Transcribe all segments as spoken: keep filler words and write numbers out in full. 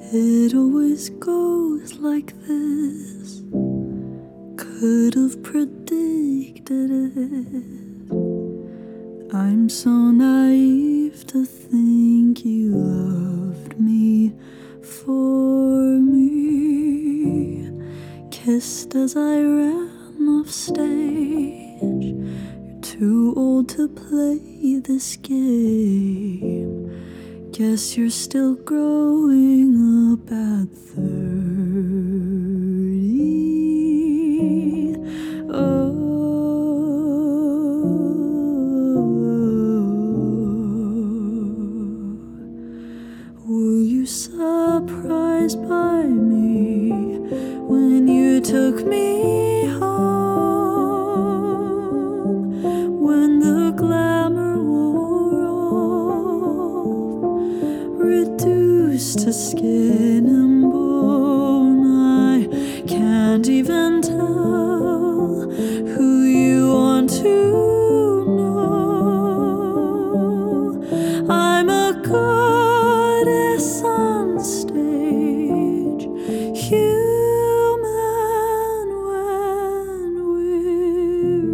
It always goes like this. Could have predicted it. I'm so naive to think you loved me for me. Kissed as I ran off stage. You're too old to play this game. Guess you're still growing up at thirty. Oh, were you surprised by me when you took me home? When the glamour wore off, reduced to skin and bone, I can't even tell who you want to know. I'm a goddess on stage, human when we're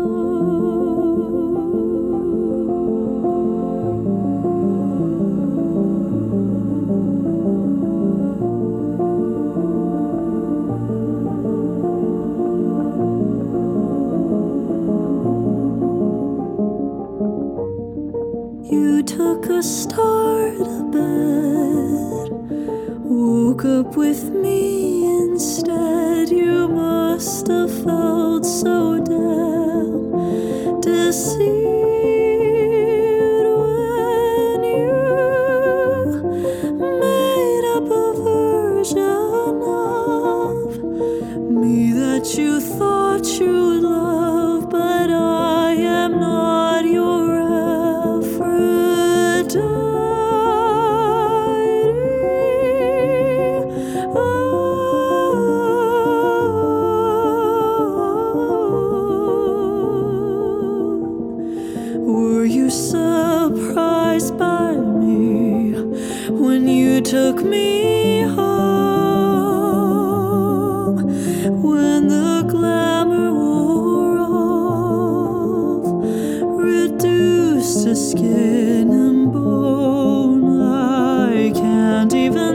You took a star to bed, woke up with me instead. You must have felt so damn deceived when you made up a version of me that you thought you'd love, but I am not your Were you surprised by me when you took me home? When the glamour wore off, reduced to skin and bone, I can't even